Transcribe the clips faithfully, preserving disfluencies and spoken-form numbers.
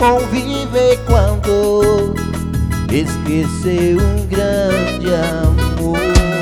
conviver quando esquecer um grande amor.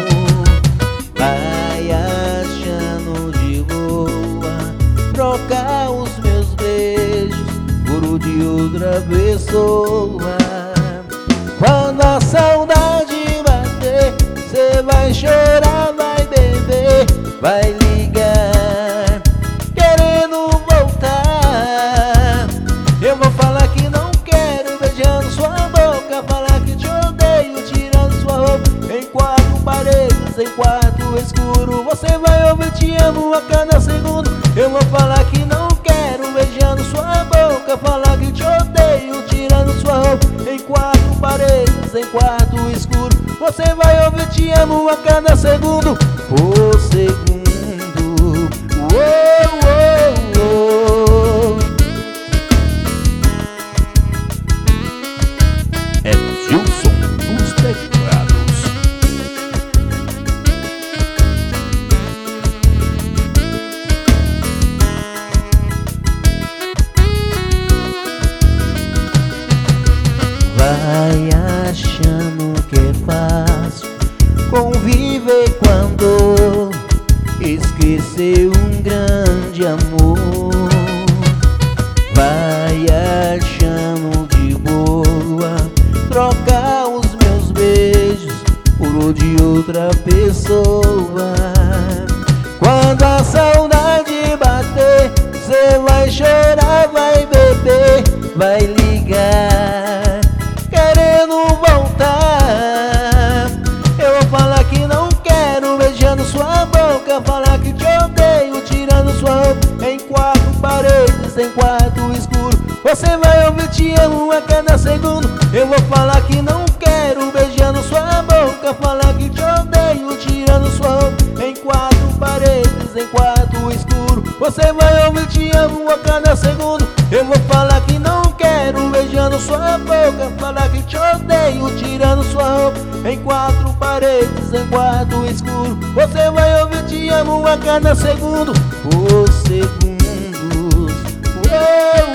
Vai achando de boa trocar os meus beijos por o de outra pessoa. Quando a saudade bater, cê vai chorar, vai beber, vai ligar querendo voltar. Eu vou falar que não quero, beijando sua boca, falar que te odeio, tirando sua roupa em quatro paredes, em quarto escuro. Você vai ouvir te amo a cada segundo. Eu vou falar que não quero, beijando sua boca, falar que te odeio, tirando sua roupa em quatro paredes, em quarto escuro. Você vai ouvir te amo a cada segundo, por segundo. Oh, oh, oh. É Gilson dos Teclados. Vai achando que é fácil conviver quando esquecer um grande amor. Vai achando de boa trocar os meus beijos por o de outra pessoa. Quando a saudade bater, cê vai chorar, vai beber, vai ligar querendo voltar. Eu vou falar que não quero, beijando sua boca, falar que te odeio, tirando sua roupa em quatro paredes, em quarto escuro. Você vai ouvir te amo a cada segundo. Eu vou falar que não quero, beijando sua boca, falar que te odeio, tirando sua roupa em quatro paredes, em quarto escuro. Você vai ouvir te amo a cada segundo. Eu vou falar que não quero, beijando sua boca, falar que te odeio, tirando sua roupa em quatro paredes, em quarto escuro. Você vai ouvir te amo a cada segundo, por segundos. Oh,